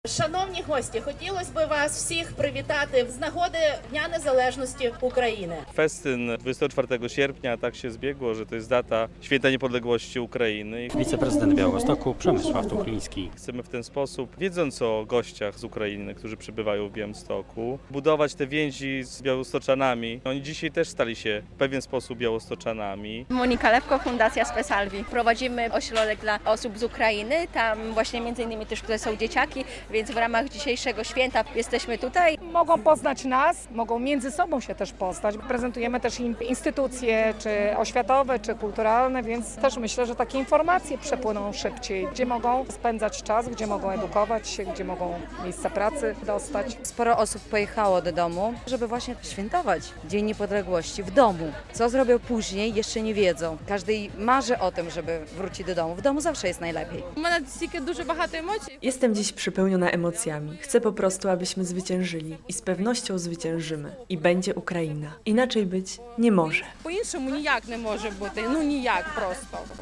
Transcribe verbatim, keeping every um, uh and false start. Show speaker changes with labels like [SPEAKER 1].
[SPEAKER 1] Шановні гості, хотілося б вас всіх привітати з нагоди Дня Незалежності України.
[SPEAKER 2] Festyn dwudziestego czwartego sierpnia tak się zbiegło, że to jest data Święta Niepodległości Ukrainy.
[SPEAKER 3] Wiceprezydent Białegostoku Przemysław Tuchliński.
[SPEAKER 2] Chcemy w ten sposób, wiedząc o gościach z Ukrainy, którzy przybywają w Białymstoku, budować te więzi z białostoczanami. Oni dzisiaj też stali się w pewien sposób białostoczanami.
[SPEAKER 4] Monika Lewko, Fundacja Spesalvi. Prowadzimy ośrodek dla osób z Ukrainy, tam właśnie między innymi też tutaj są dzieciaki, więc w ramach dzisiejszego święta jesteśmy tutaj.
[SPEAKER 5] Mogą poznać nas, mogą między sobą się też poznać. Prezentujemy też im instytucje, czy oświatowe, czy kulturalne, więc też myślę, że takie informacje przepłyną szybciej, gdzie mogą spędzać czas, gdzie mogą edukować się, gdzie mogą miejsca pracy dostać.
[SPEAKER 6] Sporo osób pojechało do domu, żeby właśnie świętować Dzień Niepodległości w domu. Co zrobią później, jeszcze nie wiedzą. Każdy marzy o tym, żeby wrócić do domu. W domu zawsze jest najlepiej.
[SPEAKER 7] У мене стільки дуже багато емоцій.
[SPEAKER 8] Jestem dziś przepełniona emocjami. Chcę po prostu, abyśmy zwyciężyli. I z pewnością zwyciężymy. I będzie Ukraina. Inaczej być nie może.
[SPEAKER 7] По-іншому ніяк не може бути. Ну ніяк просто.